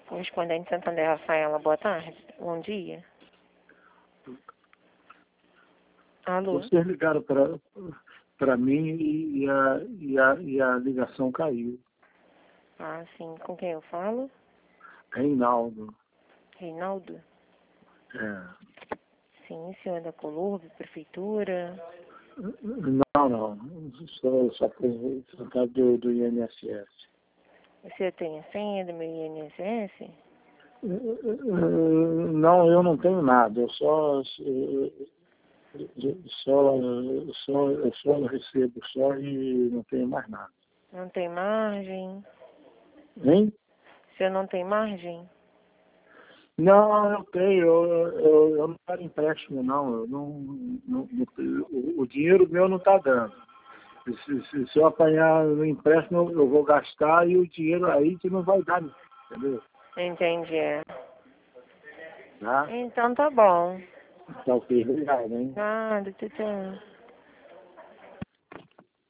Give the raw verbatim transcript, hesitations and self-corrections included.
Correspondente Santander Rafaela, boa tarde. Bom dia. Alô? Vocês ligaram para para mim e, e, a, e, a, e a ligação caiu. Ah, sim. Com quem eu falo? Reinaldo. Reinaldo? É. Sim, senhor da Colurbe, prefeitura. Não, não. Sou só representante do, do I N S S. Você tem a senha do meu I N S S? Não, eu não tenho nada. Eu só, só, só, eu só recebo só e não tenho mais nada. Não tem margem? Hein? Você não tem margem? Não, eu tenho. Eu, eu, eu não quero empréstimo, não. Eu não, não, não o, o dinheiro meu não está dando. Se, se, se eu apanhar no empréstimo, eu vou gastar e o dinheiro aí que não vai dar, entendeu? Entendi. Tá? Então tá bom. Tá ok, obrigado, hein? Nada, tchau, tchau.